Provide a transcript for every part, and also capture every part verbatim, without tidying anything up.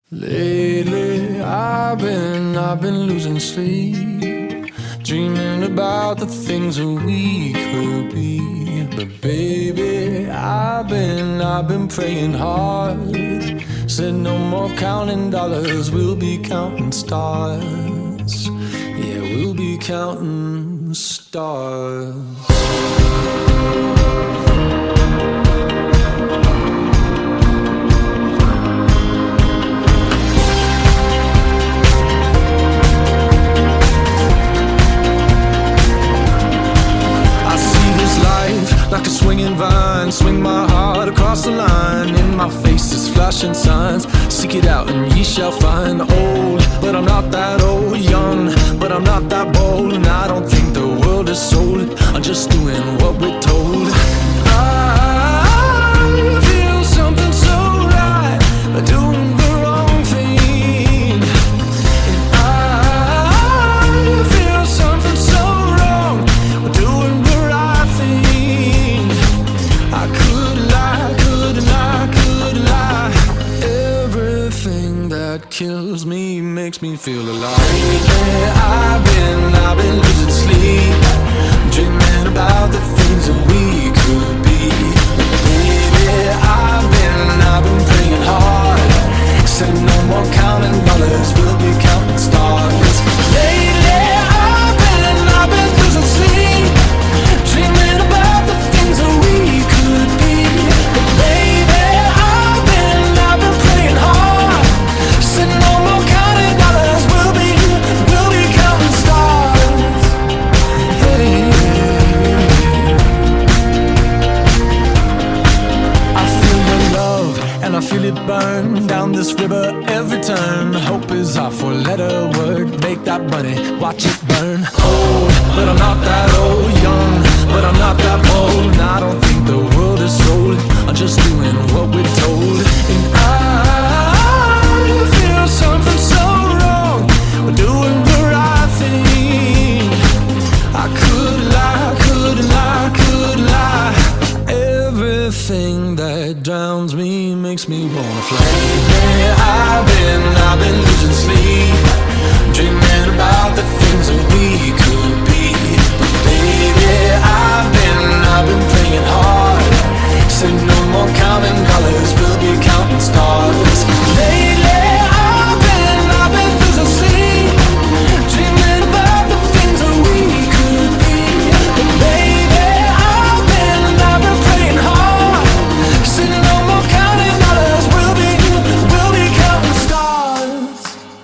Lately, I've been, I've been losing sleep, dreaming about the things that we could be. But baby, I've been, I've been praying hard. Said no more counting dollars, we'll be counting stars. Yeah, we'll be counting stars. Like a swinging vine, swing my heart across the line. In my face is flashing signs, seek it out and ye shall find. Old, but I'm not that old. Young, but I'm not that bold. And I don't think the world is sold, I'm just doing what we're told. I feel something so right, but doing the wrong thing. And I feel something so wrong, but doing the right thing. I could lie, could lie, could lie. Everything that kills me makes me feel alive. Yeah, I've been, I've been losing sleep, dreaming about the things that we could be. Baby, I've been, I've been praying hard. Said no more counting dollars, we'll be counting stars. Lately, I've been, I've been losing sleep, dreaming about the things that we could be. But baby, I've been, I've been praying hard. Said no more counting dollars, we'll be, we'll be counting stars. Hey. I feel your love and I feel it burn down this river every turn. Hope is our four-letter word. Make that money, watch it burn. Old, but I'm not that old. Young, but I'm not that bold. And I don't think the world is sold, I'm just doing what we're told. And I feel something so wrong, we're doing the right thing. I could lie, could lie, could lie. Everything that drowns me makes me wanna fly. Yeah, I've been, I've been losing sleep, dreaming about the things that we could be. But baby, I've been, I've been praying hard. Said no more counting dollars, we'll be counting stars. Lately, I've been, I've been losing sleep, dreaming about the things that we could be. But baby, I've been, I've been praying hard. Said no more counting dollars, we'll be, we'll be counting stars.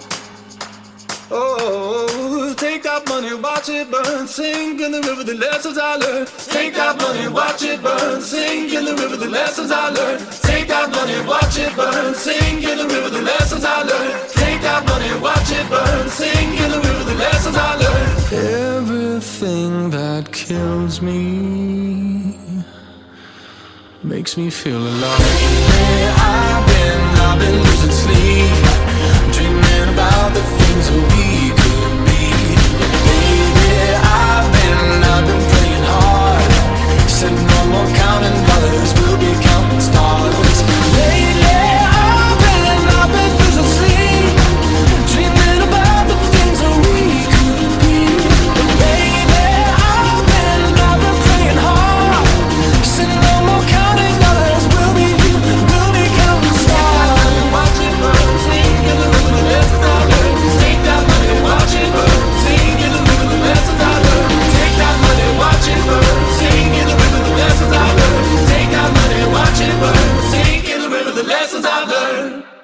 Oh, take that money, watch it burn, sink in the river, the lessons I learned. Take that money, watch it burn, sink in the river, the lessons I learned. Take that money, watch it burn, sink in the river, the lessons I learned. Take that money, watch it burn, sink in the river, the lessons I learned. Everything that kills me makes me feel alive. Yeah, I've been, I've been losing sleep, dreaming about the things that we could be. Baby, I've been, I've been praying hard. Said no more counting dollars, we'll be counting stars. Lately, I've been, I've been losing sleep, dreaming about the things that we could be. But baby, I've been, I've been praying hard. Said no more counting dollars, we'll be, we'll be counting stars. Watch it burn, sing in the river, the lessons I learned. Take that money, watch it burn, sing in the river, the lessons I learned. Take that money, watch it burn, sing in the river, the lessons I learned. Take that money, watch it burn, sing in the river, the lessons I learned.